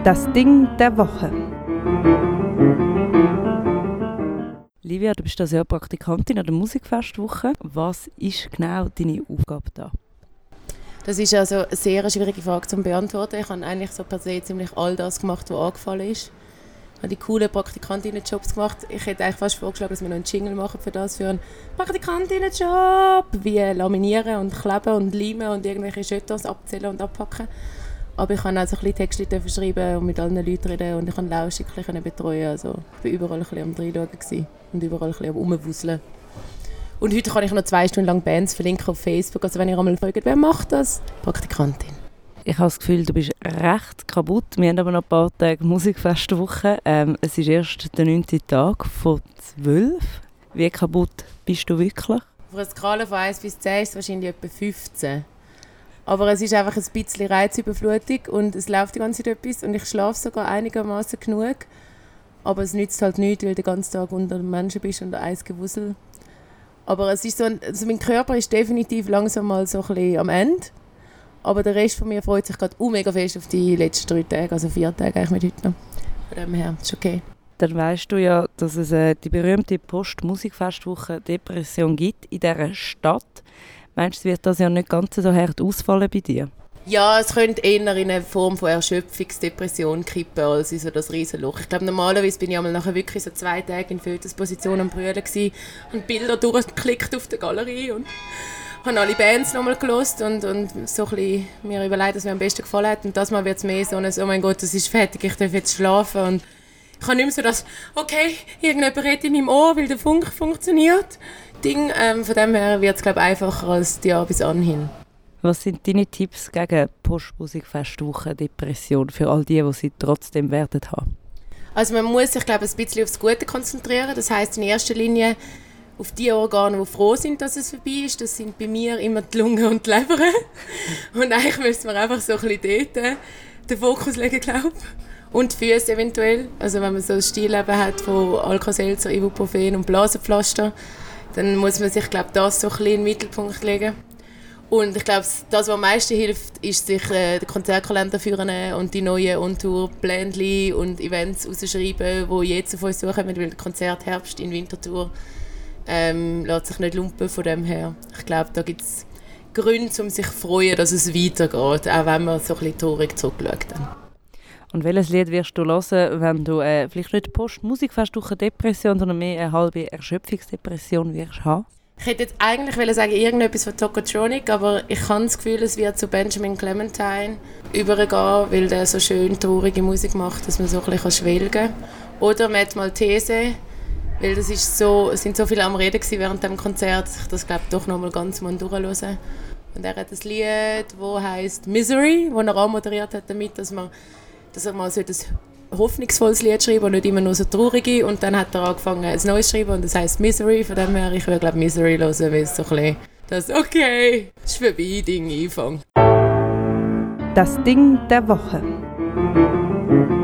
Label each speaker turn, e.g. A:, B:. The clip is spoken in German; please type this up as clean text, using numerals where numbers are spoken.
A: Das Ding der Woche. Livia, du bist das Jahr Praktikantin an der Musikfestwoche. Was ist genau deine Aufgabe da?
B: Das ist also eine sehr schwierige Frage zu beantworten. Ich habe eigentlich so per se ziemlich all das gemacht, was angefallen ist. Ich habe die coolen Praktikantinnenjobs gemacht. Ich hätte eigentlich fast vorgeschlagen, dass wir noch einen Jingle machen für einen Praktikantinnenjob. Wie laminieren und kleben und leimen und irgendwelche Jettons abzählen und abpacken. Aber ich konnte auch so ein bisschen Texte schreiben und mit allen Leuten reden und ich konnte lauschig betreuen. Also ich war überall ein bisschen am Reinschauen und überall ein bisschen am Rumwuseln. Und heute kann ich noch 2 Stunden lang Bands verlinken auf Facebook. Also wenn ihr einmal fragt, wer macht das? Praktikantin.
A: Ich habe das Gefühl, du bist recht kaputt. Wir haben aber noch ein paar Tage Musikfestwoche. Es ist erst der 9. Tag von 12. Wie kaputt bist du wirklich?
B: Auf einer Skala von 1 bis 10 ist es wahrscheinlich etwa 15. Aber es ist einfach ein bisschen Reizüberflutung und es läuft die ganze Zeit etwas und ich schlafe sogar einigermaßen genug. Aber es nützt halt nichts, weil du den ganzen Tag unter Menschen bist und Eis gewusel. Aber es ist so also mein Körper ist definitiv langsam mal so ein bisschen am Ende. Aber der Rest von mir freut sich gerade mega fest auf die letzten 3 Tage, also 4 Tage eigentlich mit heute noch. Von dem her ist okay.
A: Dann weisst du ja, dass es die berühmte Post-Musikfestwoche Depression gibt in dieser Stadt. Meinst du, wird das ja nicht ganz so hart ausfallen bei dir?
B: Ja, es könnte eher in eine Form von Erschöpfungsdepression kippen als in so das Riesenloch. Ich glaube, normalerweise bin ich einmal nachher wirklich so 2 Tage in Fötusposition am Brüllen gewesen und Bilder durchgeklickt auf der Galerie und habe alle Bands nochmal gehört und so ein bisschen mir überlegt, was mir am besten gefallen hat. Und das Mal wird es mehr so ein «Oh mein Gott, das ist fertig, ich darf jetzt schlafen». Und ich habe nicht mehr so das «Okay, irgendjemand redet in meinem Ohr, weil der Funk funktioniert» Ding. Von dem her wird es, glaube ich, einfacher als die Jahr bis anhin.
A: Was sind deine Tipps gegen Post-Musikfestwoche Depression für all die sie trotzdem werden haben?
B: Also man muss sich, glaube ich, ein bisschen aufs Gute konzentrieren. Das heisst in erster Linie auf die Organe, die froh sind, dass es vorbei ist. Das sind bei mir immer die Lunge und die Leber. Und eigentlich müssen wir einfach so ein bisschen dort den Fokus legen, glaube ich. Und die Füße eventuell. Also wenn man so ein Stillleben hat von Alka-Seltzer, Ibuprofen und Blasenpflaster, dann muss man sich, glaube ich, das so ein bisschen in den Mittelpunkt legen. Und ich glaube, das, was am meisten hilft, ist, sich den Konzertkalender führen und die neuen On-Tour-Pläne und Events rausschreiben, die jetzt auf uns suchen, weil der Konzert Herbst in Winterthur lässt sich nicht lumpen von dem her. Ich glaube, da gibt es Gründe, um sich zu freuen, dass es weitergeht, auch wenn man so ein bisschen traurig zurückschaut.
A: Und welches Lied wirst du hören, wenn du vielleicht nicht Post-Musikfestwoche Depression, sondern mehr eine halbe Erschöpfungsdepression wirst haben?
B: Ich hätte jetzt eigentlich sagen, irgendetwas von Tokotronic, aber ich habe das Gefühl, es wird zu Benjamin Clementine übergehen, weil der so schön traurige Musik macht, dass man so ein bisschen schwelgen kann. Oder Matt Maltese, weil es sind so viele am Reden während dem Konzert, dass ich das glaube doch noch mal ganz mal durchhören. Und er hat ein Lied, das heisst «Misery», das er anmoderiert hat damit, dass er mal so ein hoffnungsvolles Lied schreiben und nicht immer nur so traurige. Und dann hat er angefangen, ein neues zu schreiben und das heisst «Misery». Von dem her, ich würde glaube «Misery» hören, weil es so ein bisschen das «Okay, ist vorbei» Ding einfängt.
A: Das Ding der Woche.